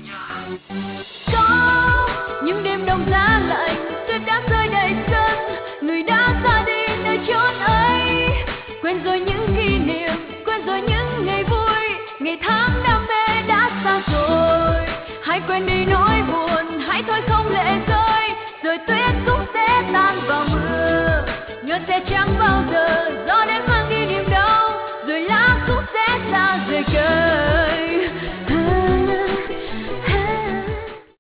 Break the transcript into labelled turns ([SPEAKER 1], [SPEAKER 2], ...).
[SPEAKER 1] Có những đêm đông giá lạnh, tuyết đã rơi đầy sân, người đã ra đi nơi chốn ấy. Quên rồi những kỷ niệm, quên rồi những ngày vui, ngày tháng đam mê đã xa rồi. Hãy quên đi nỗi